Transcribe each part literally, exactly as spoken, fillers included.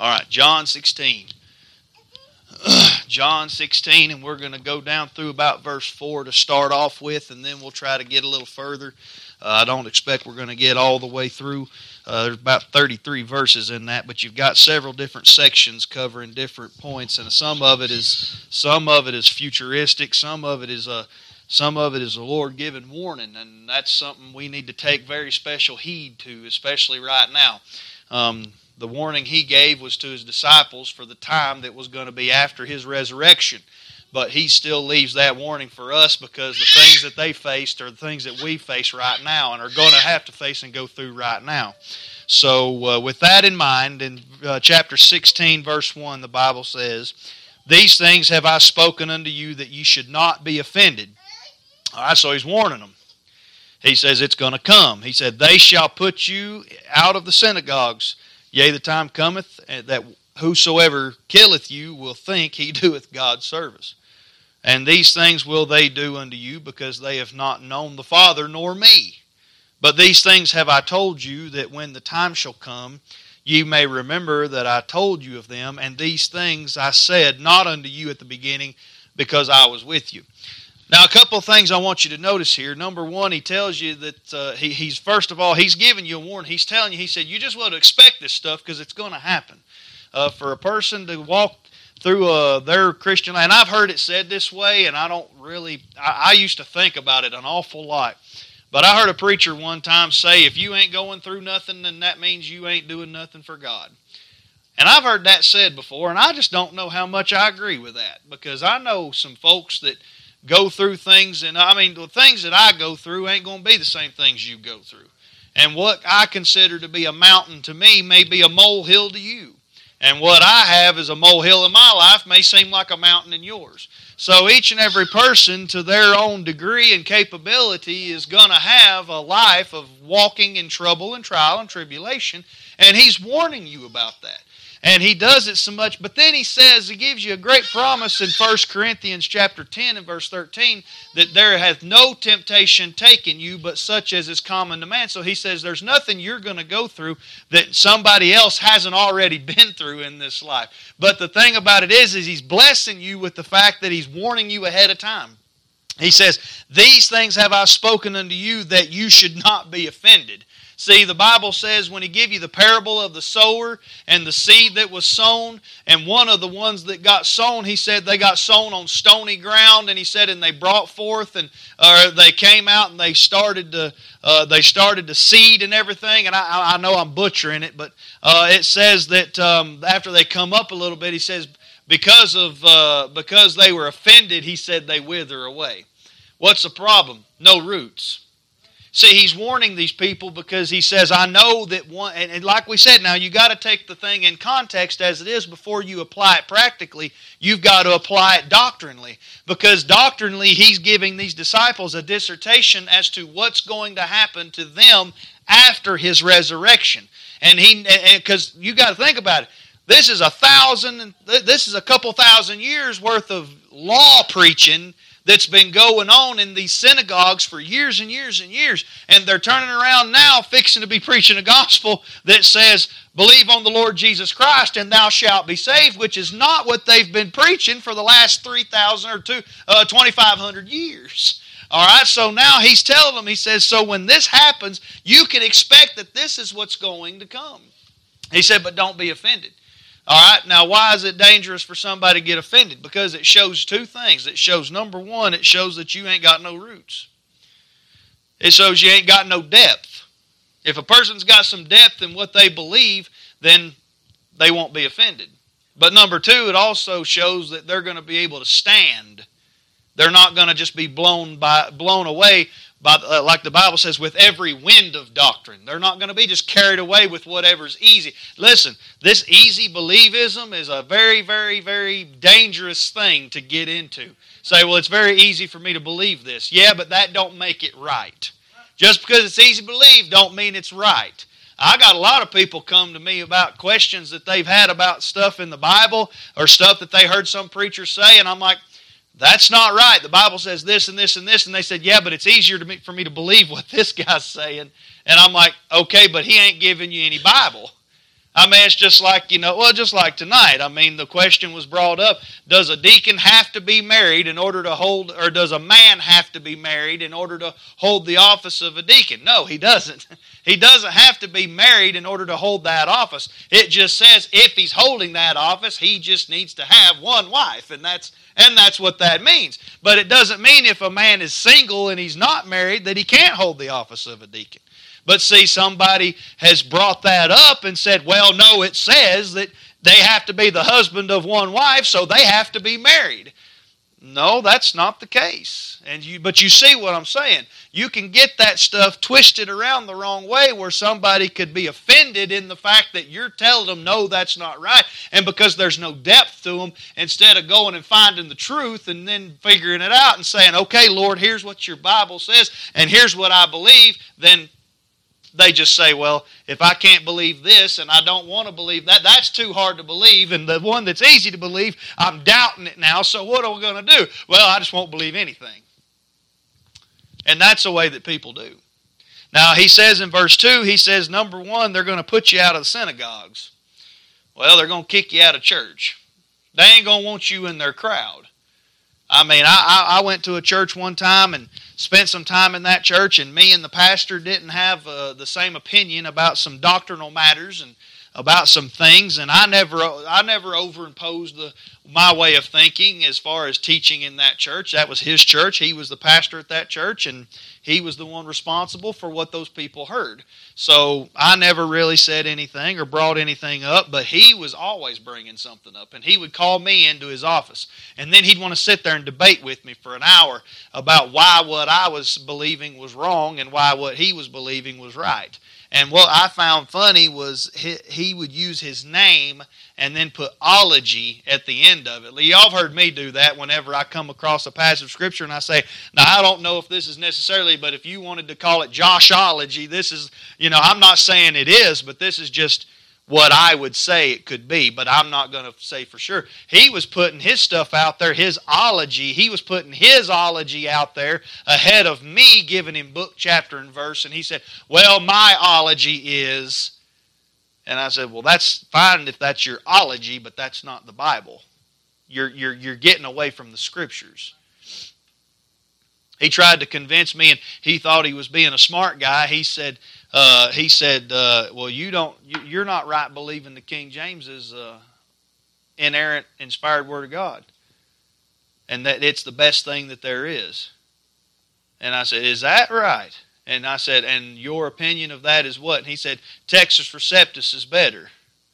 All right, John sixteen. John sixteen, and we're going to go down through about verse four to start off with, and then we'll try to get a little further. Uh, I don't expect we're going to get all the way through. Uh, there's about thirty-three verses in that, but you've got several different sections covering different points, and some of it is some of it is futuristic, some of it is a some of it is a Lord-given warning, and that's something we need to take very special heed to, especially right now. Um, The warning he gave was to his disciples for the time that was going to be after his resurrection. But he still leaves that warning for us because the things that they faced are the things that we face right now and are going to have to face and go through right now. So uh, with that in mind, in uh, chapter sixteen, verse one, the Bible says, "These things have I spoken unto you that ye should not be offended." All right, so he's warning them. He says it's going to come. He said, "They shall put you out of the synagogues. Yea, the time cometh that whosoever killeth you will think he doeth God's service. And these things will they do unto you, because they have not known the Father nor me. But these things have I told you, that when the time shall come, ye may remember that I told you of them. And these things I said not unto you at the beginning, because I was with you." Now, a couple of things I want you to notice here. Number one, he tells you that uh, he, he's, first of all, he's giving you a warning. He's telling you, he said, you just want to expect this stuff because it's going to happen. Uh, for a person to walk through uh, their Christian life, and I've heard it said this way, and I don't really, I, I used to think about it an awful lot. But I heard a preacher one time say, if you ain't going through nothing, then that means you ain't doing nothing for God. And I've heard that said before, and I just don't know how much I agree with that, because I know some folks that go through things, and I mean, the things that I go through ain't going to be the same things you go through. And what I consider to be a mountain to me may be a molehill to you. And what I have as a molehill in my life may seem like a mountain in yours. So each and every person, to their own degree and capability, is going to have a life of walking in trouble and trial and tribulation. And he's warning you about that. And he does it so much. But then he says, he gives you a great promise in First Corinthians chapter ten and verse thirteen, that there hath no temptation taken you, but such as is common to man. So he says there's nothing you're going to go through that somebody else hasn't already been through in this life. But the thing about it is, is he's blessing you with the fact that he's warning you ahead of time. He says, "These things have I spoken unto you, that you should not be offended." See, the Bible says when he gave you the parable of the sower and the seed that was sown, and one of the ones that got sown, he said they got sown on stony ground, and he said, and they brought forth, and uh, they came out and they started to uh, they started to seed and everything. And I, I know I'm butchering it, but uh, it says that um, after they come up a little bit, he says because of uh, because they were offended, he said they wither away. What's the problem? No roots. See, he's warning these people because he says, I know that one, and, and like we said, now you got to take the thing in context as it is before you apply it practically. You've got to apply it doctrinally, because doctrinally he's giving these disciples a dissertation as to what's going to happen to them after his resurrection. And he, because you got to think about it, this is a thousand, this is a couple thousand years worth of law preaching that's been going on in these synagogues for years and years and years. And they're turning around now fixing to be preaching a gospel that says, believe on the Lord Jesus Christ and thou shalt be saved, which is not what they've been preaching for the last three thousand or two, uh, twenty-five hundred years. All right, so now he's telling them, he says, so when this happens, you can expect that this is what's going to come. He said, but don't be offended. All right, now why is it dangerous for somebody to get offended? Because it shows two things. It shows, number one, it shows that you ain't got no roots. It shows you ain't got no depth. If a person's got some depth in what they believe, then they won't be offended. But number two, it also shows that they're going to be able to stand. They're not going to just be blown by blown away by, uh, like the Bible says, with every wind of doctrine. They're not going to be just carried away with whatever's easy. Listen, this easy believism is a very, very, very dangerous thing to get into. Say, well, it's very easy for me to believe this. Yeah, but that don't make it right. Just because it's easy to believe don't mean it's right. I got a lot of people come to me about questions that they've had about stuff in the Bible or stuff that they heard some preacher say, and I'm like, that's not right. The Bible says this and this and this. And they said, yeah, but it's easier to me, for me to believe what this guy's saying. And I'm like, okay, but he ain't giving you any Bible. I mean, it's just like, you know, well, just like tonight. I mean, the question was brought up, does a deacon have to be married in order to hold, or does a man have to be married in order to hold the office of a deacon? No, he doesn't. He doesn't have to be married in order to hold that office. It just says if he's holding that office, he just needs to have one wife, and that's and that's what that means. But it doesn't mean if a man is single and he's not married that he can't hold the office of a deacon. But see, somebody has brought that up and said, well, no, it says that they have to be the husband of one wife, so they have to be married. No, that's not the case. And you, but you see what I'm saying. You can get that stuff twisted around the wrong way where somebody could be offended in the fact that you're telling them, no, that's not right. And because there's no depth to them, instead of going and finding the truth and then figuring it out and saying, okay, Lord, here's what your Bible says, and here's what I believe, then they just say, well, if I can't believe this and I don't want to believe that, that's too hard to believe. And the one that's easy to believe, I'm doubting it now, so what are we going to do? Well, I just won't believe anything. And that's the way that people do. Now, he says in verse two, he says, number one, they're going to put you out of the synagogues. Well, they're going to kick you out of church. They ain't going to want you in their crowd. I mean, I, I went to a church one time and spent some time in that church, and me and the pastor didn't have uh, the same opinion about some doctrinal matters and about some things, and I never I never overimposed the, my way of thinking as far as teaching in that church. That was his church. He was the pastor at that church, and he was the one responsible for what those people heard. So I never really said anything or brought anything up, but he was always bringing something up, and he would call me into his office, and then he'd want to sit there and debate with me for an hour about why what I was believing was wrong and why what he was believing was right. And what I found funny was he, he would use his name and then put ology at the end of it. Y'all have heard me do that whenever I come across a passage of Scripture and I say, now I don't know if this is necessarily, but if you wanted to call it Joshology, this is, you know, I'm not saying it is, but this is just what I would say it could be, but I'm not going to say for sure. He was putting his stuff out there, his ology. He was putting his ology out there ahead of me giving him book, chapter, and verse. And he said, well, my ology is... And I said, well, that's fine if that's your ology, but that's not the Bible. You're, you're, you're getting away from the Scriptures. He tried to convince me, and he thought he was being a smart guy. He said... Uh, he said, uh, well, you don't, you, you're not right believing the King James is uh, inerrant, inspired Word of God. And that it's the best thing that there is. And I said, is that right? And I said, and your opinion of that is what? And he said, Textus Receptus is better.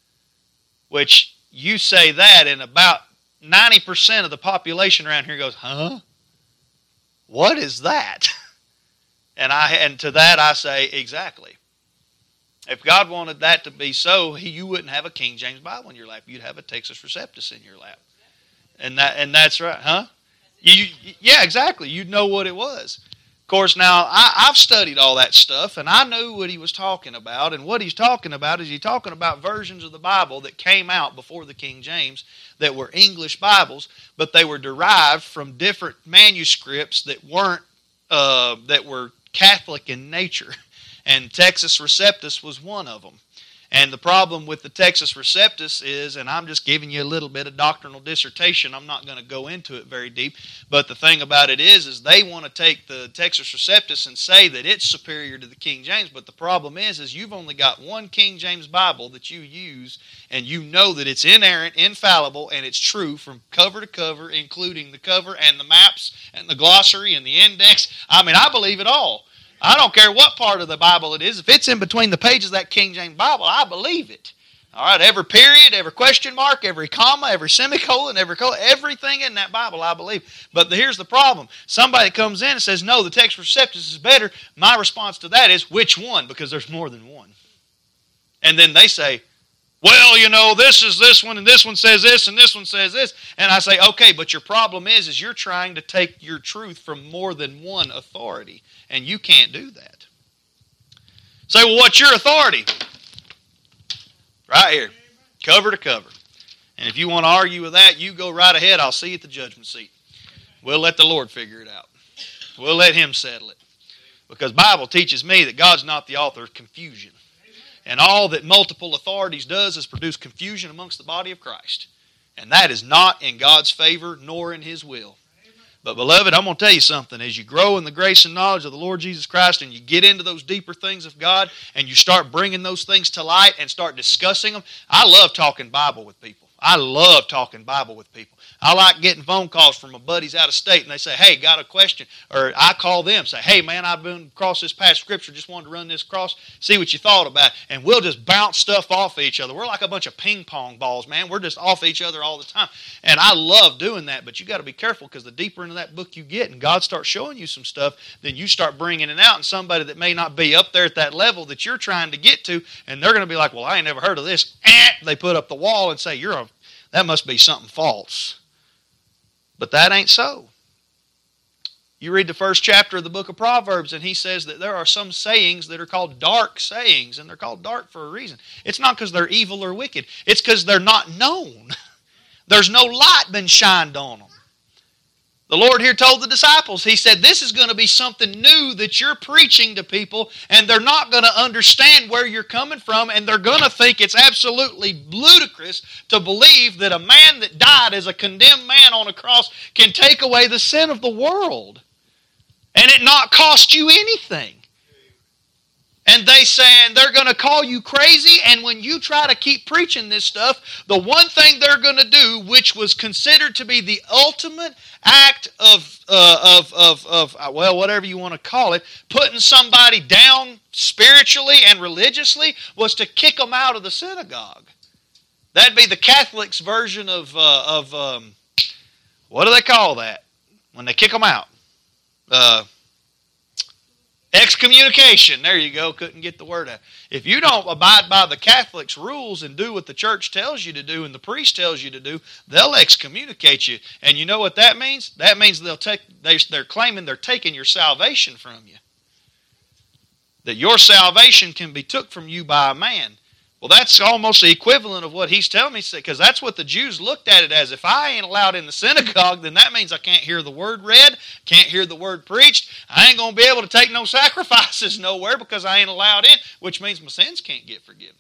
Which you say that, and about ninety percent of the population around here goes, huh? What is that? And I and to that I say, exactly. If God wanted that to be so, he, you wouldn't have a King James Bible in your lap. You'd have a Textus Receptus in your lap. And that and that's right, huh? You, yeah, exactly. You'd know what it was. Of course, now, I, I've studied all that stuff, and I knew what he was talking about. And what he's talking about is he's talking about versions of the Bible that came out before the King James that were English Bibles, but they were derived from different manuscripts that weren't, uh, that were Catholic in nature, and Textus Receptus was one of them. And the problem with the Textus Receptus is, and I'm just giving you a little bit of doctrinal dissertation, I'm not going to go into it very deep, but the thing about it is, is they want to take the Textus Receptus and say that it's superior to the King James, but the problem is, is you've only got one King James Bible that you use, and you know that it's inerrant, infallible, and it's true from cover to cover, including the cover and the maps and the glossary and the index. I mean, I believe it all. I don't care what part of the Bible it is. If it's in between the pages of that King James Bible, I believe it. All right, every period, every question mark, every comma, every semicolon, every colon, everything in that Bible I believe. But here's the problem. Somebody comes in and says, no, the Textus Receptus is better. My response to that is, which one? Because there's more than one. And then they say, well, you know, this is this one, and this one says this, and this one says this. And I say, okay, but your problem is, is you're trying to take your truth from more than one authority. And you can't do that. Say, well, what's your authority? Right here. Cover to cover. And if you want to argue with that, you go right ahead. I'll see you at the judgment seat. We'll let the Lord figure it out. We'll let Him settle it. Because the Bible teaches me that God's not the author of confusion. And all that multiple authorities does is produce confusion amongst the body of Christ. And that is not in God's favor nor in His will. But beloved, I'm going to tell you something. As you grow in the grace and knowledge of the Lord Jesus Christ and you get into those deeper things of God and you start bringing those things to light and start discussing them, I love talking Bible with people. I love talking Bible with people. I like getting phone calls from my buddies out of state, and they say, hey, got a question. Or I call them, say, hey, man, I've been across this past scripture, just wanted to run this across, see what you thought about it. And we'll just bounce stuff off each other. We're like a bunch of ping pong balls, man. We're just off each other all the time. And I love doing that, but you got to be careful, because the deeper into that book you get and God starts showing you some stuff, then you start bringing it out, and somebody that may not be up there at that level that you're trying to get to, and they're going to be like, well, I ain't never heard of this. They put up the wall and say, you're a, that must be something false. But that ain't so. You read the first chapter of the book of Proverbs, and he says that there are some sayings that are called dark sayings, and they're called dark for a reason. It's not because they're evil or wicked. It's because they're not known. There's no light been shined on them. The Lord here told the disciples, He said, this is going to be something new that you're preaching to people, and they're not going to understand where you're coming from, and they're going to think it's absolutely ludicrous to believe that a man that died as a condemned man on a cross can take away the sin of the world, and it not cost you anything. And they saying they're going to call you crazy, and when you try to keep preaching this stuff, the one thing they're going to do, which was considered to be the ultimate act of, uh, of, of, of, well, whatever you want to call it, putting somebody down spiritually and religiously, was to kick them out of the synagogue. That'd be the Catholics' version of, uh, of um, what do they call that? When they kick them out. Uh Excommunication. There you go. Couldn't get the word out. If you don't abide by the Catholics' rules and do what the church tells you to do and the priest tells you to do, they'll excommunicate you. And you know what that means? That means they'll take. They, they're claiming they're taking your salvation from you. That your salvation can be took from you by a man. Well, that's almost the equivalent of what he's telling me, because that's what the Jews looked at it as. If I ain't allowed in the synagogue, then that means I can't hear the word read, can't hear the word preached. I ain't going to be able to take no sacrifices nowhere because I ain't allowed in, which means my sins can't get forgiven.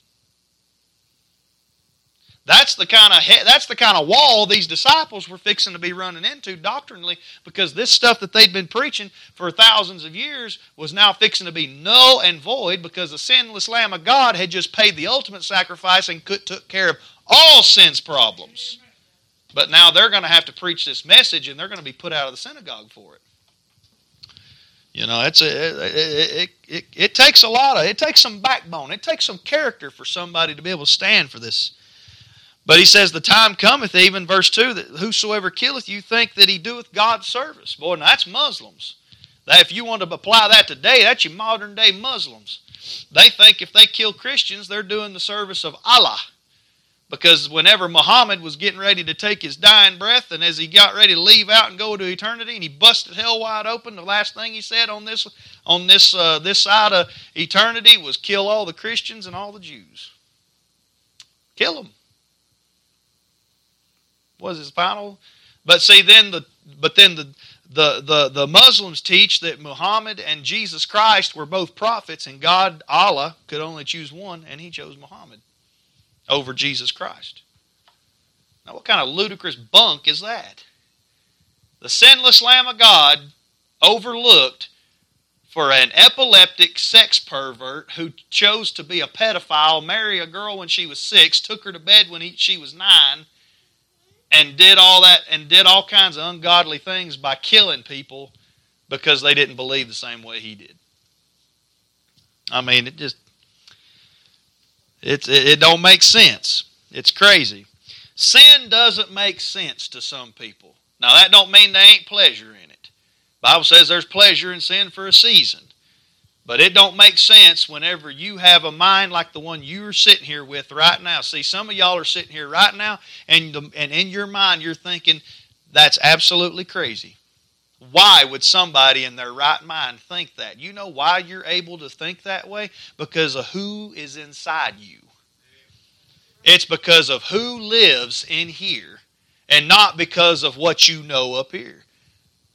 That's the kind of that's the kind of wall these disciples were fixing to be running into doctrinally, because this stuff that they'd been preaching for thousands of years was now fixing to be null and void, because the sinless Lamb of God had just paid the ultimate sacrifice and could, took care of all sin's problems. But now they're going to have to preach this message, and they're going to be put out of the synagogue for it. You know, it's a, it, it, it, it takes a lot of, it takes some backbone. It takes some character for somebody to be able to stand for this. But he says, the time cometh, even verse two, that whosoever killeth you think that he doeth God's service. Boy, now that's Muslims. That if you want to apply that today, that's your modern day Muslims. They think if they kill Christians, they're doing the service of Allah. Because whenever Muhammad was getting ready to take his dying breath, and as he got ready to leave out and go to eternity, and he busted hell wide open, the last thing he said on this on this uh, this side of eternity was kill all the Christians and all the Jews. Kill them. Was his final? But see, then the but then the, the the the Muslims teach that Muhammad and Jesus Christ were both prophets, and God, Allah, could only choose one, and He chose Muhammad over Jesus Christ. Now, what kind of ludicrous bunk is that? The sinless Lamb of God overlooked for an epileptic sex pervert who chose to be a pedophile, marry a girl when she was six, took her to bed when he, she was nine, and did all that, and did all kinds of ungodly things by killing people because they didn't believe the same way he did. I mean, it just, it's, it, it don't make sense. It's crazy. Sin doesn't make sense to some people. Now, that don't mean there ain't pleasure in it. The Bible says there's pleasure in sin for a season. But it don't make sense whenever you have a mind like the one you're sitting here with right now. See, some of y'all are sitting here right now, and, the, and in your mind you're thinking, that's absolutely crazy. Why would somebody in their right mind think that? You know why you're able to think that way? Because of who is inside you. It's because of who lives in here, and not because of what you know up here.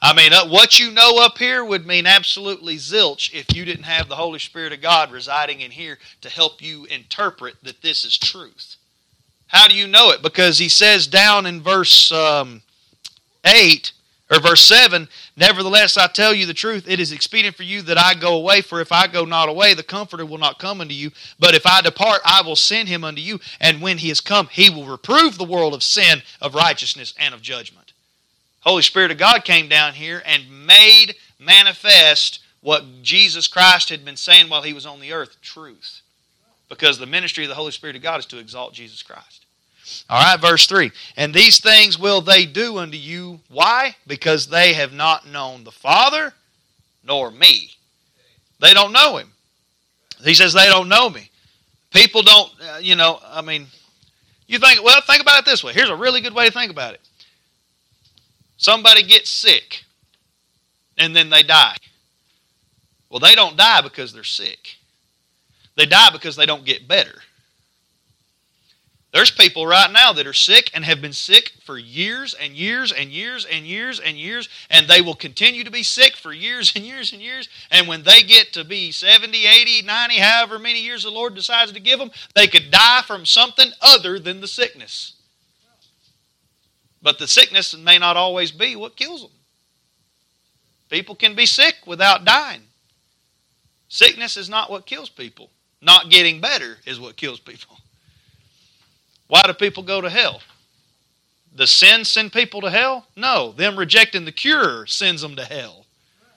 I mean, uh, what you know up here would mean absolutely zilch if you didn't have the Holy Spirit of God residing in here to help you interpret that this is truth. How do you know it? Because he says down in verse um, eight, or verse seven, nevertheless I tell you the truth, it is expedient for you that I go away, for if I go not away, the Comforter will not come unto you. But if I depart, I will send him unto you, and when he is come, he will reprove the world of sin, of righteousness, and of judgment. Holy Spirit of God came down here and made manifest what Jesus Christ had been saying while he was on the earth, truth. Because the ministry of the Holy Spirit of God is to exalt Jesus Christ. All right, verse three. And these things will they do unto you. Why? Because they have not known the Father nor me. They don't know him. He says they don't know me. People don't, uh, you know, I mean, you think, well, think about it this way. Here's a really good way to think about it. Somebody gets sick, and then they die. Well, they don't die because they're sick. They die because they don't get better. There's people right now that are sick and have been sick for years and years and years and years and years, and they will continue to be sick for years and years and years, and when they get to be seventy, eighty, ninety, however many years the Lord decides to give them, they could die from something other than the sickness. But the sickness may not always be what kills them. People can be sick without dying. Sickness is not what kills people. Not getting better is what kills people. Why do people go to hell? Does sin send people to hell? No. Them rejecting the cure sends them to hell.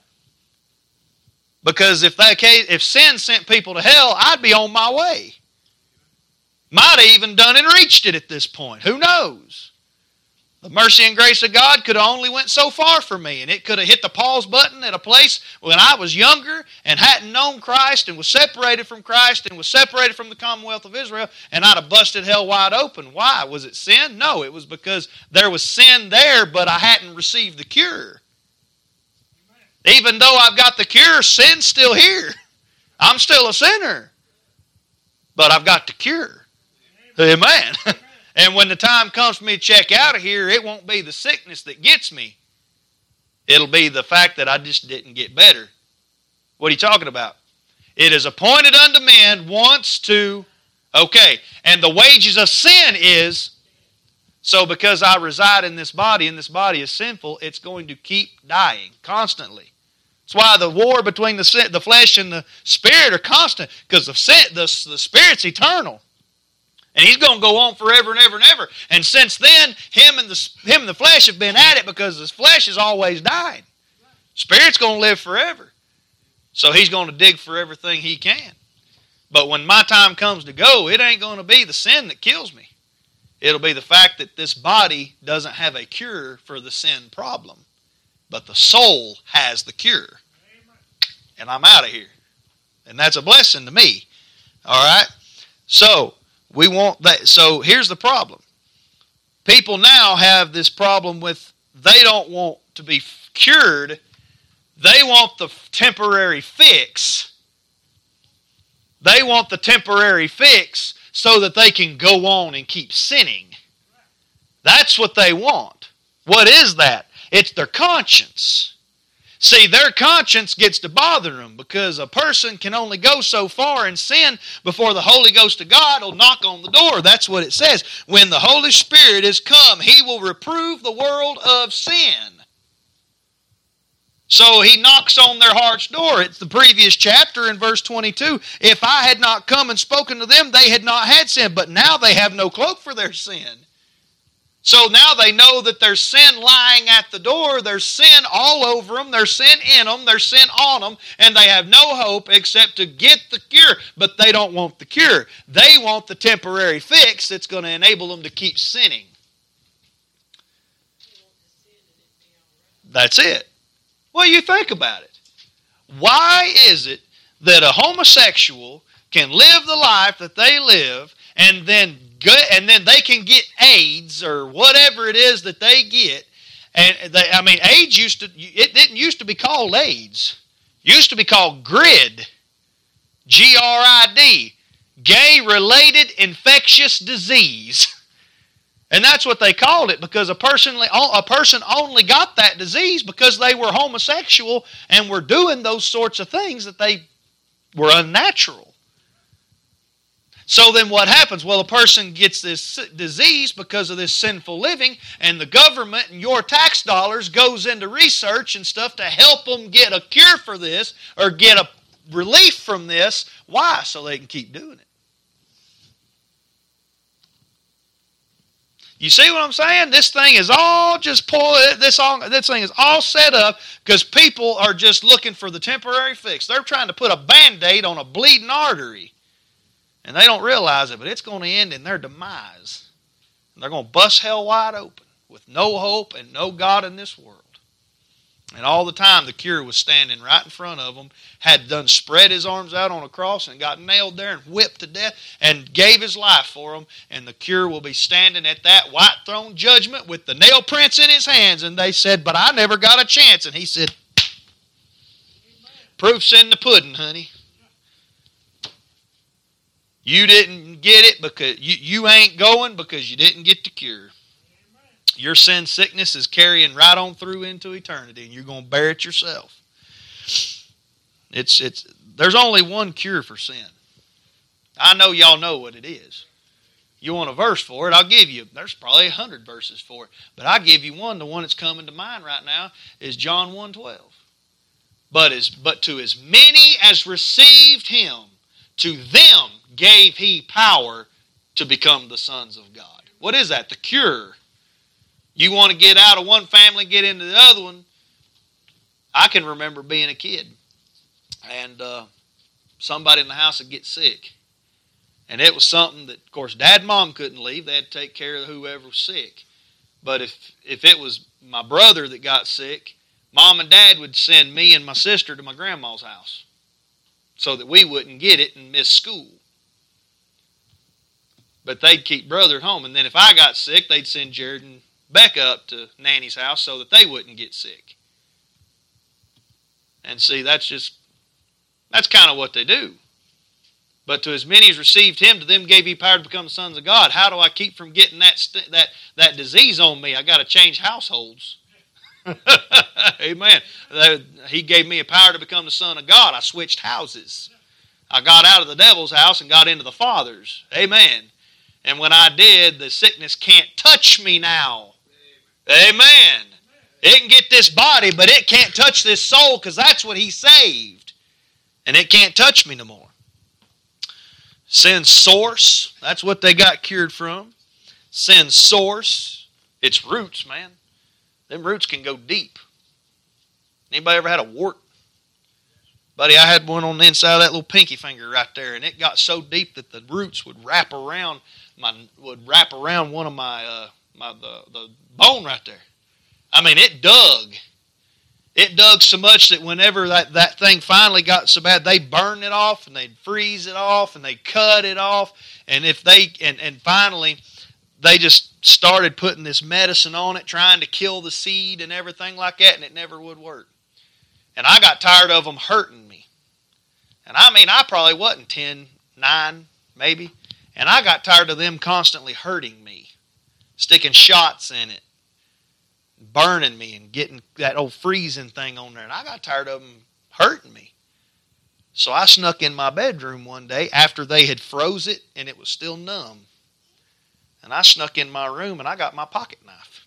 Because if that case, if sin sent people to hell, I'd be on my way. Might have even done and reached it at this point. Who knows? The mercy and grace of God could have only went so far for me, and it could have hit the pause button at a place when I was younger and hadn't known Christ and was separated from Christ and was separated from the Commonwealth of Israel, and I'd have busted hell wide open. Why? Was it sin? No, it was because there was sin there, but I hadn't received the cure. Even though I've got the cure, sin's still here. I'm still a sinner, but I've got the cure. Amen. And when the time comes for me to check out of here, it won't be the sickness that gets me. It'll be the fact that I just didn't get better. What are you talking about? It is appointed unto men once to, okay, and the wages of sin is, so because I reside in this body, and this body is sinful, it's going to keep dying constantly. That's why the war between the, the flesh and the spirit are constant, because the, the, the spirit's eternal. And he's going to go on forever and ever and ever. And since then, him and the him and the flesh have been at it because his flesh is always dying. Spirit's going to live forever. So he's going to dig for everything he can. But when my time comes to go, it ain't going to be the sin that kills me. It'll be the fact that this body doesn't have a cure for the sin problem. But the soul has the cure. And I'm out of here. And that's a blessing to me. All right? So, we want that. So here's the problem. People now have this problem with, they don't want to be cured. They want the temporary fix. They want the temporary fix so that they can go on and keep sinning. That's what they want. What is that? It's their conscience. See, their conscience gets to bother them because a person can only go so far in sin before the Holy Ghost of God will knock on the door. That's what it says. When the Holy Spirit is come, He will reprove the world of sin. So He knocks on their heart's door. It's the previous chapter in verse twenty-two. If I had not come and spoken to them, they had not had sin. But now they have no cloak for their sin. So now they know that there's sin lying at the door. There's sin all over them. There's sin in them. There's sin on them. And they have no hope except to get the cure. But they don't want the cure. They want the temporary fix that's going to enable them to keep sinning. That's it. Well, you think about it. Why is it that a homosexual can live the life that they live and then Good, and then they can get AIDS or whatever it is that they get. And they, I mean, AIDS used to, it didn't used to be called AIDS. It used to be called GRID. G R I D. Gay-related infectious disease. And that's what they called it, because a person, a person only got that disease because they were homosexual and were doing those sorts of things that they were unnatural. So then what happens? Well, a person gets this disease because of this sinful living, and the government and your tax dollars goes into research and stuff to help them get a cure for this or get a relief from this. Why? So they can keep doing it. You see what I'm saying? This thing is all just pull. This all this thing is all set up because people are just looking for the temporary fix. They're trying to put a Band-Aid on a bleeding artery, and they don't realize it, but it's going to end in their demise. And they're going to bust hell wide open with no hope and no God in this world. And all the time, the cure was standing right in front of them, had done spread his arms out on a cross and got nailed there and whipped to death and gave his life for them. And the cure will be standing at that white throne judgment with the nail prints in his hands. And they said, but I never got a chance. And he said, proof's in the pudding, honey. You didn't get it because you, you ain't going because you didn't get the cure. Your sin sickness is carrying right on through into eternity, and you're going to bear it yourself. It's it's. There's only one cure for sin. I know y'all know what it is. You want a verse for it, I'll give you. There's probably a hundred verses for it. But I'll give you one. The one that's coming to mind right now is John one twelve. But, as, but to as many as received him, to them gave he power to become the sons of God. What is that? The cure. You want to get out of one family, get into the other one. I can remember being a kid, and uh, somebody in the house would get sick. And it was something that, of course, Dad and Mom couldn't leave. They had to take care of whoever was sick. But if, if it was my brother that got sick, Mom and Dad would send me and my sister to my grandma's house so that we wouldn't get it and miss school. But they'd keep brother at home. And then if I got sick, they'd send Jared and Becca up to Nanny's house so that they wouldn't get sick. And see, that's just, that's kind of what they do. But to as many as received him, to them gave he power to become the sons of God. How do I keep from getting that st- that that disease on me? I got to change households. Amen. He gave me a power to become the son of God. I switched houses. I got out of the devil's house and got into the Father's. Amen. And when I did, the sickness can't touch me now. Amen. It can get this body, but it can't touch this soul because that's what he saved. And it can't touch me no more. Sin's source, that's what they got cured from. Sin's source, its roots, man. Them roots can go deep. Anybody ever had a wart? Buddy, I had one on the inside of that little pinky finger right there, and it got so deep that the roots would wrap around my would wrap around one of my uh, my the, the bone right there. I mean, it dug. It dug so much that whenever that, that thing finally got so bad, they burned it off and they'd freeze it off and they cut it off. And if they and, and finally they just started putting this medicine on it, trying to kill the seed and everything like that, and it never would work. And I got tired of them hurting me. And I mean, I probably wasn't ten, nine, maybe. And I got tired of them constantly hurting me, sticking shots in it, burning me and getting that old freezing thing on there. And I got tired of them hurting me. So I snuck in my bedroom one day after they had froze it and it was still numb. And I snuck in my room and I got my pocket knife.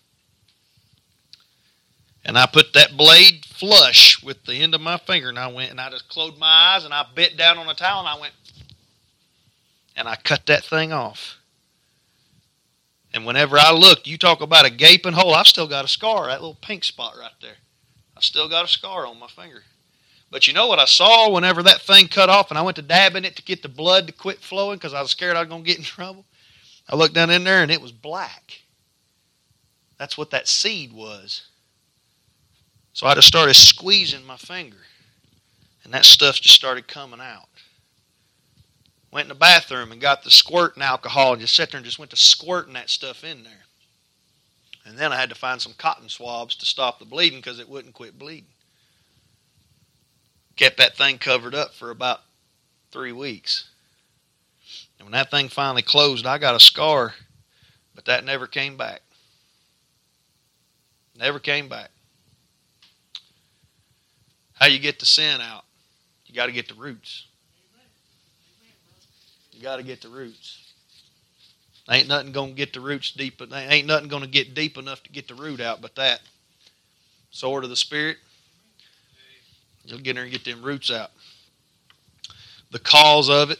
And I put that blade flush with the end of my finger, and I went and I just closed my eyes and I bit down on a towel and I went and I cut that thing off. And whenever I looked, you talk about a gaping hole, I've still got a scar, that little pink spot right there. I still got a scar on my finger. But you know what I saw whenever that thing cut off and I went to dabbing it to get the blood to quit flowing because I was scared I was going to get in trouble? I looked down in there and it was black. That's what that seed was. So I just started squeezing my finger. And that stuff just started coming out. Went in the bathroom and got the squirting alcohol and just sat there and just went to squirting that stuff in there. And then I had to find some cotton swabs to stop the bleeding because it wouldn't quit bleeding. Kept that thing covered up for about three weeks. And when that thing finally closed, I got a scar But that never came back. Never came back. How you get the sin out? You got to get the roots. You got to get the roots. Ain't nothing going to get the roots deep. Ain't nothing going to get deep enough to get the root out but that. Sword of the Spirit. You'll get there and get them roots out. The cause of it.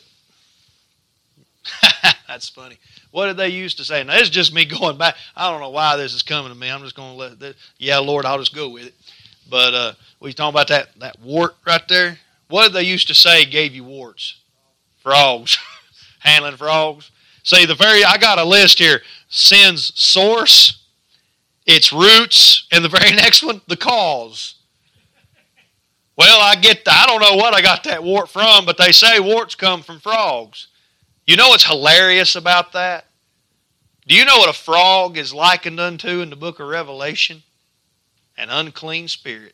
That's funny. What did they used to say? Now, this is just me going back. I don't know why this is coming to me. I'm just going to let this. Yeah, Lord, I'll just go with it. But uh, we talking about that, that wart right there. What did they used to say gave you warts? Frogs. Handling frogs. See, the very, I got a list here. Sin's source, its roots, and the very next one, the cause. Well, I get that. I don't know what I got that wart from, but they say warts come from frogs. You know what's hilarious about that? Do you know what a frog is likened unto in the book of Revelation? An unclean spirit.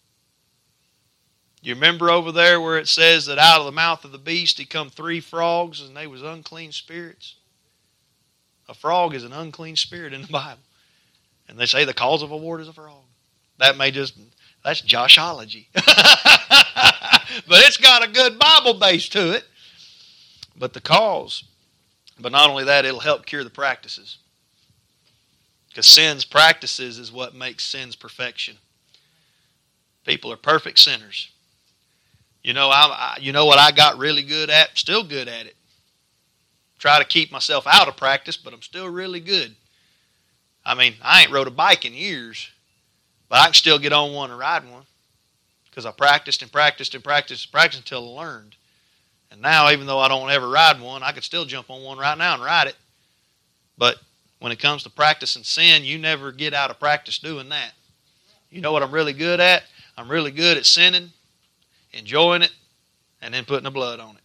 You remember over there where it says that out of the mouth of the beast he come three frogs and they was unclean spirits? A frog is an unclean spirit in the Bible. And they say the cause of a wart is a frog. That may just, that's Joshology. But it's got a good Bible base to it. But the cause, but not only that, it'll help cure the practices. Because sin's practices is what makes sin's perfection. People are perfect sinners. You know, I, I, you know what I got really good at? Still good at it. Try to keep myself out of practice, but I'm still really good. I mean, I ain't rode a bike in years, but I can still get on one and ride one. Because I practiced and practiced and practiced and practiced until I learned. And now, even though I don't ever ride one, I could still jump on one right now and ride it. But when it comes to practicing sin, you never get out of practice doing that. You know what I'm really good at? I'm really good at sinning, enjoying it, and then putting the blood on it.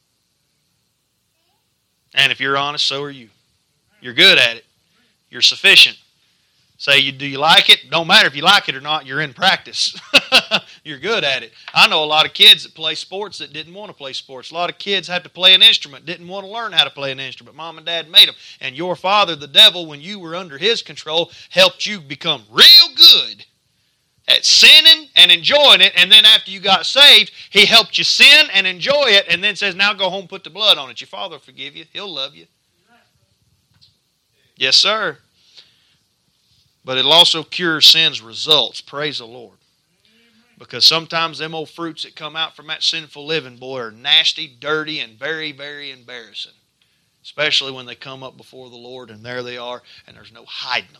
And if you're honest, so are you. You're good at it. You're sufficient. Say, you, do you like it? Don't matter if you like it or not, you're in practice. You're good at it. I know a lot of kids that play sports that didn't want to play sports. A lot of kids had to play an instrument, didn't want to learn how to play an instrument. Mom and dad made them. And your father, the devil, when you were under his control, helped you become real good at sinning and enjoying it. And then after you got saved, he helped you sin and enjoy it and then says, now go home and put the blood on it. Your father will forgive you. He'll love you. Yes, sir. But it'll also cure sin's results. Praise the Lord. Because sometimes them old fruits that come out from that sinful living, boy, are nasty, dirty, and very, very embarrassing. Especially when they come up before the Lord, and there they are, and there's no hiding them.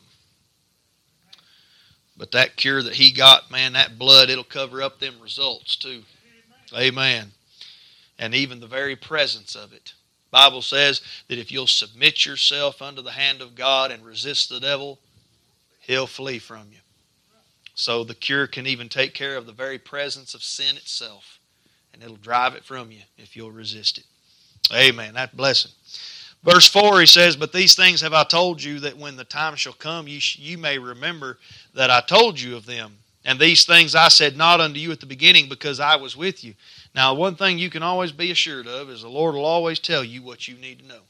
But that cure that he got, man, that blood, it'll cover up them results too. Amen. And even the very presence of it. The Bible says that if you'll submit yourself unto the hand of God and resist the devil, he'll flee from you. So the cure can even take care of the very presence of sin itself. And it'll drive it from you if you'll resist it. Amen. That blessing. Verse four, he says, but these things have I told you, that when the time shall come, you, sh- you may remember that I told you of them. And these things I said not unto you at the beginning, because I was with you. Now, one thing you can always be assured of is the Lord will always tell you what you need to know.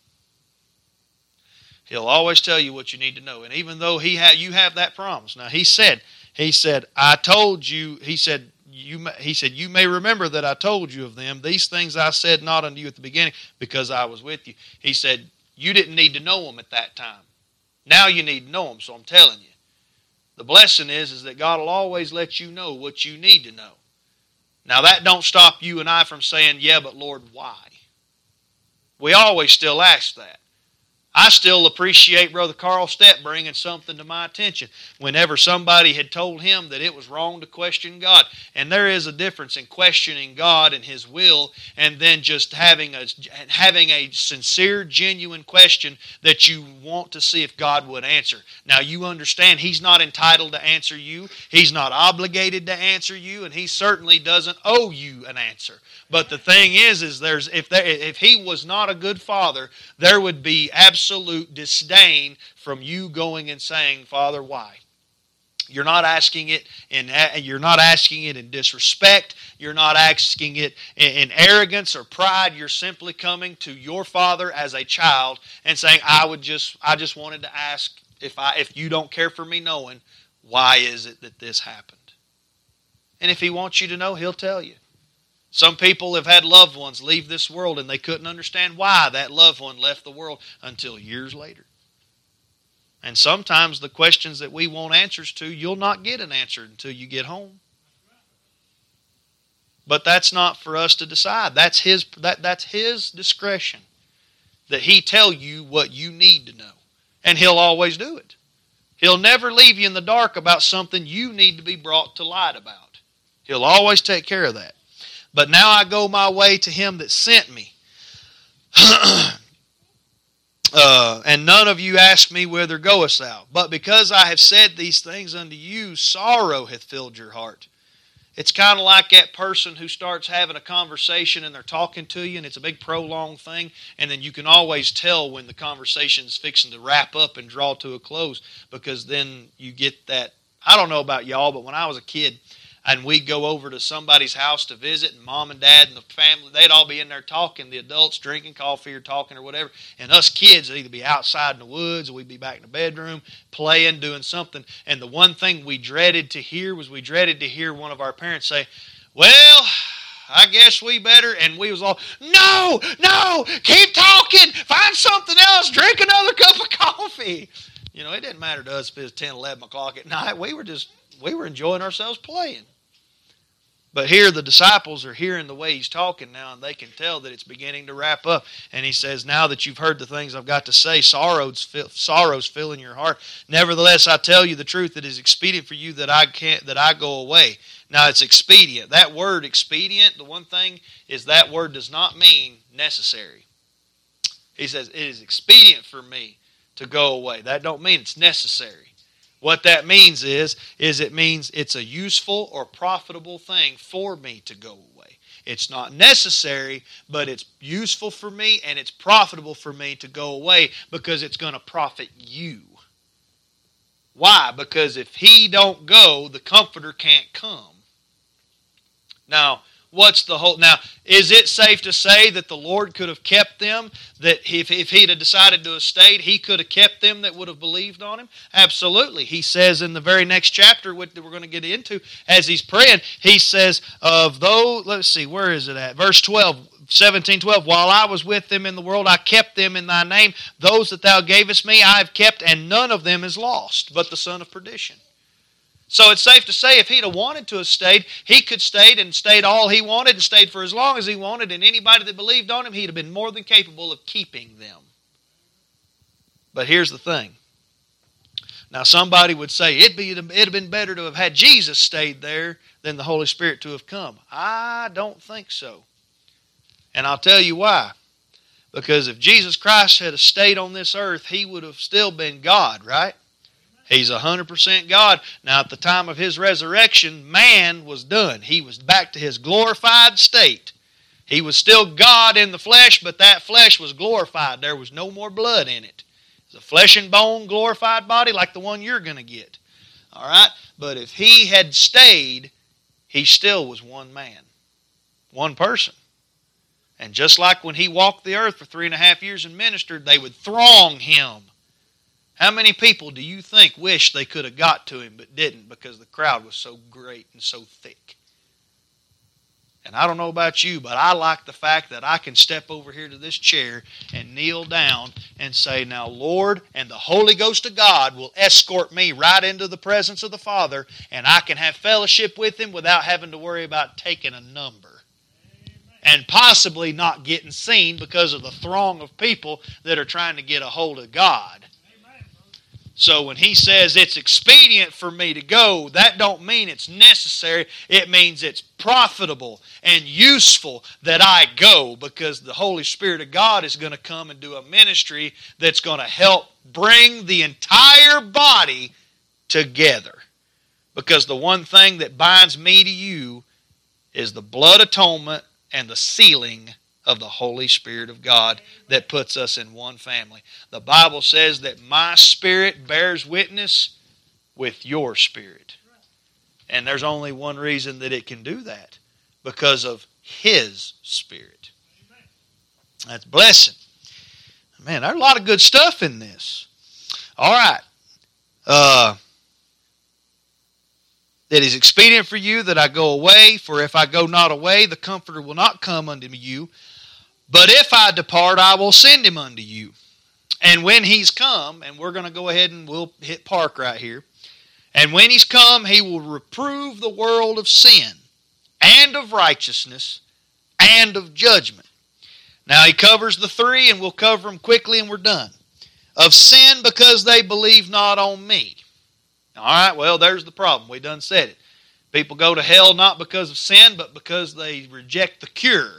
He'll always tell you what you need to know. And even though he ha- you have that promise. Now, he said, he said, I told you, he said, you may, he said, you may remember that I told you of them. These things I said not unto you at the beginning, because I was with you. He said, you didn't need to know them at that time. Now you need to know them, so I'm telling you. The blessing is, is that God will always let you know what you need to know. Now that don't stop you and I from saying, yeah, but Lord, why? We always still ask that. I still appreciate Brother Carl Stepp bringing something to my attention whenever somebody had told him that it was wrong to question God. And there is a difference in questioning God and His will and then just having a, having a sincere, genuine question that you want to see if God would answer. Now you understand He's not entitled to answer you. He's not obligated to answer you, and He certainly doesn't owe you an answer. But the thing is, is there's if there, if He was not a good father, there would be absolute disdain from you going and saying, Father, why? You're not asking it in you're not asking it in disrespect. You're not asking it in arrogance or pride. You're simply coming to your Father as a child and saying, "I would just I just wanted to ask if I if you don't care for me knowing, why is it that this happened?" And if He wants you to know, He'll tell you. Some people have had loved ones leave this world and they couldn't understand why that loved one left the world until years later. And sometimes the questions that we want answers to, you'll not get an answer until you get home. But that's not for us to decide. That's his, that, that's his discretion. That He tell you what you need to know. And He'll always do it. He'll never leave you in the dark about something you need to be brought to light about. He'll always take care of that. But now I go my way to Him that sent me. Uh, and none of you ask me, whither goest thou? But because I have said these things unto you, sorrow hath filled your heart. It's kind of like that person who starts having a conversation and they're talking to you and it's a big prolonged thing, and then you can always tell when the conversation's fixing to wrap up and draw to a close, because then you get that. I don't know about y'all, but when I was a kid and we'd go over to somebody's house to visit, and mom and dad and the family, they'd all be in there talking, the adults drinking coffee or talking or whatever, and us kids would either be outside in the woods or we'd be back in the bedroom playing, doing something. And the one thing we dreaded to hear was we dreaded to hear one of our parents say, "Well, I guess we better," and we was all, "No, no, keep talking, find something else, drink another cup of coffee." You know, it didn't matter to us if it was ten, eleven o'clock at night. We were just, we were enjoying ourselves playing. But here the disciples are hearing the way He's talking now, and they can tell that it's beginning to wrap up. And He says, "Now that you've heard the things I've got to say, sorrows, sorrows fill in your heart. Nevertheless, I tell you the truth, it is expedient for you that I can't, that I go away." Now it's expedient. That word expedient, the one thing is that word does not mean necessary. He says, "It is expedient for me to go away." That don't mean it's necessary. What that means is, is it means it's a useful or profitable thing for me to go away. It's not necessary, but it's useful for me and it's profitable for me to go away because it's going to profit you. Why? Because if He don't go, the Comforter can't come. Now, what's the whole... Now, is it safe to say that the Lord could have kept them? That if, if He'd have decided to have stayed, He could have kept them that would have believed on Him? Absolutely. He says in the very next chapter, what we're going to get into, as He's praying, He says, of those... Let's see, where is it at? Verse twelve, seventeen, twelve. "While I was with them in the world, I kept them in Thy name. Those that Thou gavest me, I have kept, and none of them is lost, but the son of perdition." So it's safe to say if He'd have wanted to have stayed, He could have stayed and stayed all He wanted and stayed for as long as He wanted, and anybody that believed on Him, He'd have been more than capable of keeping them. But here's the thing. Now somebody would say, it'd, be, it'd have been better to have had Jesus stayed there than the Holy Spirit to have come. I don't think so. And I'll tell you why. Because if Jesus Christ had stayed on this earth, He would have still been God, right? He's one hundred percent God. Now, at the time of His resurrection, man was done. He was back to His glorified state. He was still God in the flesh, but that flesh was glorified. There was no more blood in it. It's a flesh and bone glorified body like the one you're going to get. All right? But if He had stayed, He still was one man, one person. And just like when He walked the earth for three and a half years and ministered, they would throng Him. How many people do you think wish they could have got to Him but didn't because the crowd was so great and so thick? And I don't know about you, but I like the fact that I can step over here to this chair and kneel down and say, "Now, Lord, and the Holy Ghost of God will escort me right into the presence of the Father, and I can have fellowship with Him without having to worry about taking a number." And possibly not getting seen because of the throng of people that are trying to get a hold of God. So when He says it's expedient for me to go, that don't mean it's necessary. It means it's profitable and useful that I go, because the Holy Spirit of God is going to come and do a ministry that's going to help bring the entire body together. Because the one thing that binds me to you is the blood atonement and the sealing of the Holy Spirit of God that puts us in one family. The Bible says that my spirit bears witness with your spirit. And there's only one reason that it can do that. Because of His Spirit. That's blessing. Man, there's a lot of good stuff in this. All right. Uh, it is expedient for you that I go away, for if I go not away, the Comforter will not come unto you. But if I depart, I will send him unto you. And when he's come, and we're going to go ahead and we'll hit park right here. And when he's come, he will reprove the world of sin, and of righteousness, and of judgment. Now he covers the three, and we'll cover them quickly, and we're done. Of sin, because they believe not on me. All right, well, there's the problem. We done said it. People go to hell not because of sin, but because they reject the cure.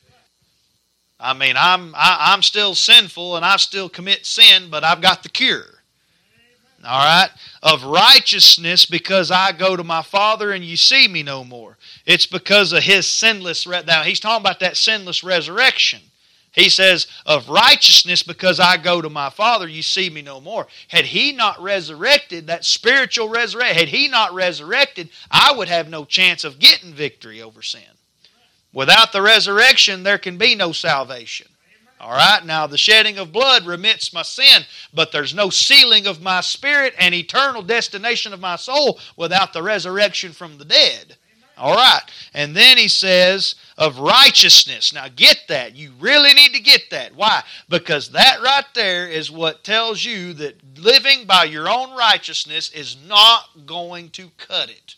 I mean, I'm I, I'm still sinful, and I still commit sin, but I've got the cure. All right? Of righteousness, because I go to my Father and you see me no more. It's because of His sinless... Re- now, he's talking about that sinless resurrection. He says, of righteousness, because I go to my Father, you see me no more. Had He not resurrected, that spiritual resurrection, had He not resurrected, I would have no chance of getting victory over sin. Without the resurrection, there can be no salvation. All right, now the shedding of blood remits my sin, but there's no sealing of my spirit and eternal destination of my soul without the resurrection from the dead. All right, and then he says of righteousness. Now get that. You really need to get that. Why? Because that right there is what tells you that living by your own righteousness is not going to cut it.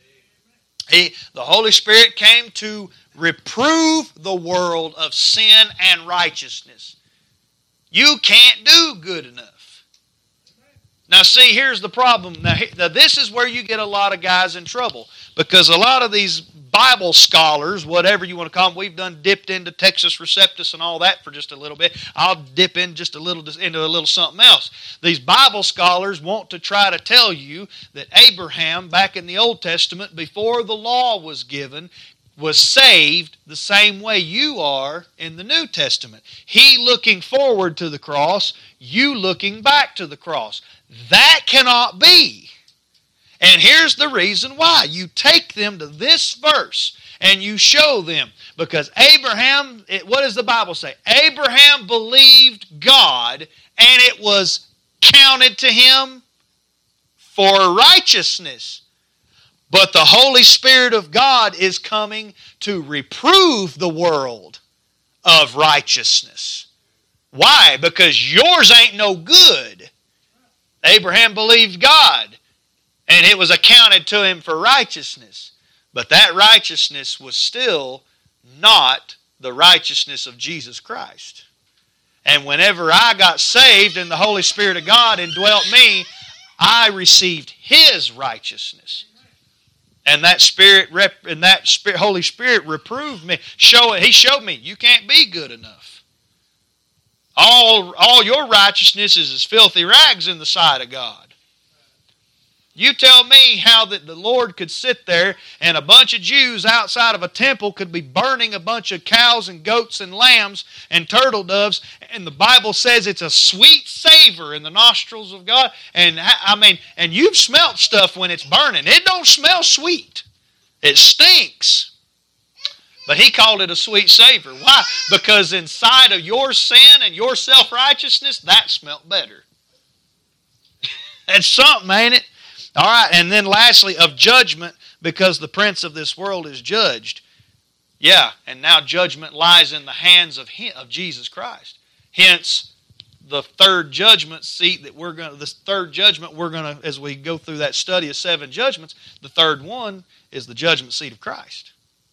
He, the Holy Spirit came to reprove the world of sin and righteousness. You can't do good enough. Now see, here's the problem. Now, now this is where you get a lot of guys in trouble. Because a lot of these Bible scholars, whatever you want to call them, we've done dipped into Textus Receptus and all that for just a little bit. I'll dip in just a little into a little something else. These Bible scholars want to try to tell you that Abraham, back in the Old Testament, before the law was given, was saved the same way you are in the New Testament. He looking forward to the cross, you looking back to the cross. That cannot be. And here's the reason why. You take them to this verse and you show them. Because Abraham, it, what does the Bible say? Abraham believed God and it was counted to him for righteousness. But the Holy Spirit of God is coming to reprove the world of righteousness. Why? Because yours ain't no good. Abraham believed God, and it was accounted to him for righteousness. But that righteousness was still not the righteousness of Jesus Christ. And whenever I got saved and the Holy Spirit of God indwelt me, I received His righteousness. And that Spirit, and that Spirit, Holy Spirit reproved me. Show, he showed me, you can't be good enough. All, all your righteousness is as filthy rags in the sight of God. You tell me how that the Lord could sit there and a bunch of Jews outside of a temple could be burning a bunch of cows and goats and lambs and turtle doves, and the Bible says it's a sweet savor in the nostrils of God. And I mean, and you've smelt stuff when it's burning. It don't smell sweet. It stinks. But He called it a sweet savor. Why? Because inside of your sin and your self-righteousness, that smelt better. That's something, ain't it? All right, and then lastly, of judgment, because the prince of this world is judged. Yeah, and now judgment lies in the hands of him, of Jesus Christ. Hence, the third judgment seat that we're going to, this third judgment we're going to, as we go through that study of seven judgments, the third one is the judgment seat of Christ.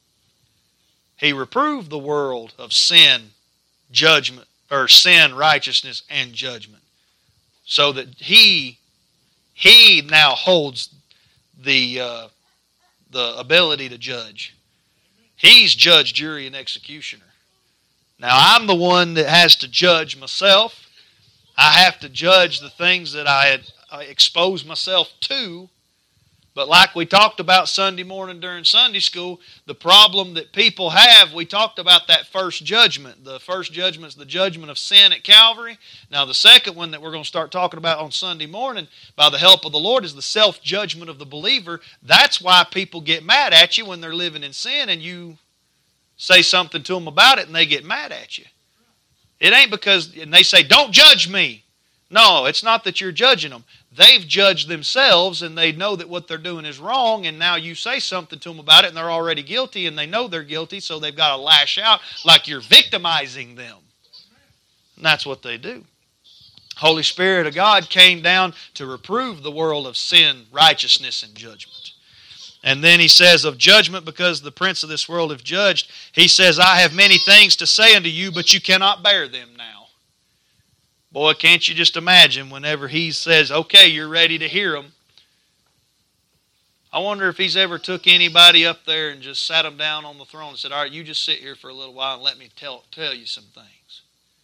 He reproved the world of sin, judgment, or sin, righteousness, and judgment, so that He He now holds the uh, the ability to judge. He's judge, jury, and executioner. Now, I'm the one that has to judge myself. I have to judge the things that I had I exposed myself to. But like we talked about Sunday morning during Sunday school, the problem that people have, we talked about that first judgment. The first judgment is the judgment of sin at Calvary. Now the second one that we're going to start talking about on Sunday morning, by the help of the Lord, is the self-judgment of the believer. That's why people get mad at you when they're living in sin and you say something to them about it and they get mad at you. It ain't because, and they say, don't judge me. No, it's not that you're judging them. They've judged themselves and they know that what they're doing is wrong, and now you say something to them about it and they're already guilty and they know they're guilty, so they've got to lash out like you're victimizing them. And that's what they do. Holy Spirit of God came down to reprove the world of sin, righteousness, and judgment. And then he says of judgment, because the prince of this world have judged, he says, I have many things to say unto you, but you cannot bear them now. Boy, can't you just imagine whenever he says, okay, you're ready to hear them. I wonder if he's ever took anybody up there and just sat them down on the throne and said, all right, you just sit here for a little while and let me tell, tell you some things.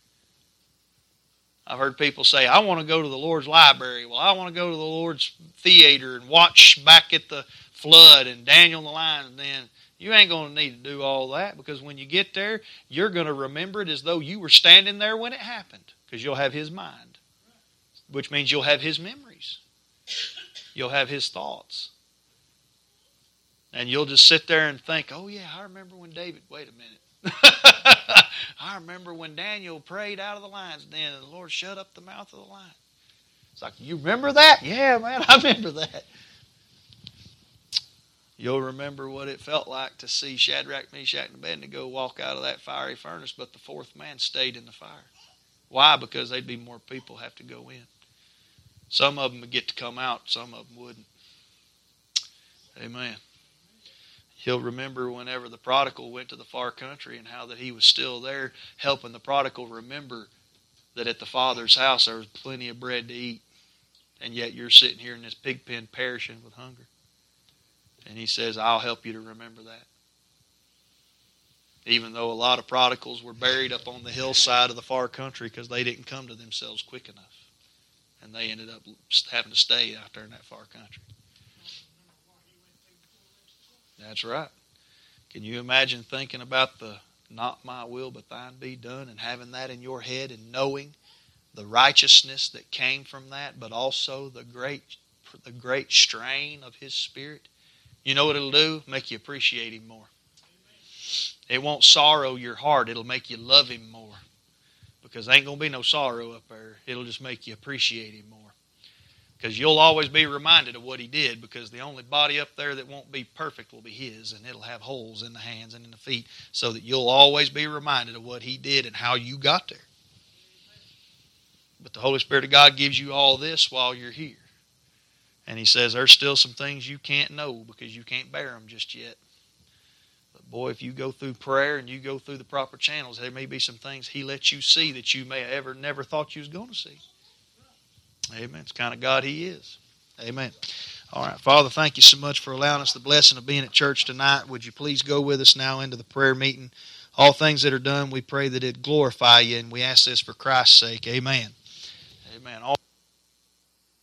I've heard people say, I want to go to the Lord's library. Well, I want to go to the Lord's theater and watch back at the flood and Daniel and the lions. And then you ain't going to need to do all that, because when you get there, you're going to remember it as though you were standing there when it happened. Because you'll have his mind, which means you'll have his memories. You'll have his thoughts. And you'll just sit there and think, oh yeah, I remember when David, wait a minute. I remember when Daniel prayed out of the lion's den and the Lord shut up the mouth of the lion. It's like, you remember that? Yeah, man, I remember that. You'll remember what it felt like to see Shadrach, Meshach, and Abednego walk out of that fiery furnace, but the fourth man stayed in the fire. Why? Because there'd be more people have to go in. Some of them would get to come out, some of them wouldn't. Amen. He'll remember whenever the prodigal went to the far country and how that he was still there, helping the prodigal remember that at the Father's house there was plenty of bread to eat, and yet you're sitting here in this pig pen perishing with hunger. And he says, I'll help you to remember that. Even though a lot of prodigals were buried up on the hillside of the far country because they didn't come to themselves quick enough. And they ended up having to stay out there in that far country. That's right. Can you imagine thinking about the not my will but thine be done, and having that in your head and knowing the righteousness that came from that, but also the great, the great strain of his Spirit? You know what it'll do? Make you appreciate him more. It won't sorrow your heart. It'll make you love him more. Because there ain't going to be no sorrow up there. It'll just make you appreciate him more. Because you'll always be reminded of what he did, because the only body up there that won't be perfect will be his, and it'll have holes in the hands and in the feet, so that you'll always be reminded of what he did and how you got there. But the Holy Spirit of God gives you all this while you're here. And he says there's still some things you can't know because you can't bear them just yet. Boy, if you go through prayer and you go through the proper channels, there may be some things he lets you see that you may have ever never thought you was going to see. Amen. It's the kind of God he is. Amen. All right. Father, thank you so much for allowing us the blessing of being at church tonight. Would you please go with us now into the prayer meeting? All things that are done, we pray that it glorify you, and we ask this for Christ's sake. Amen. Amen. All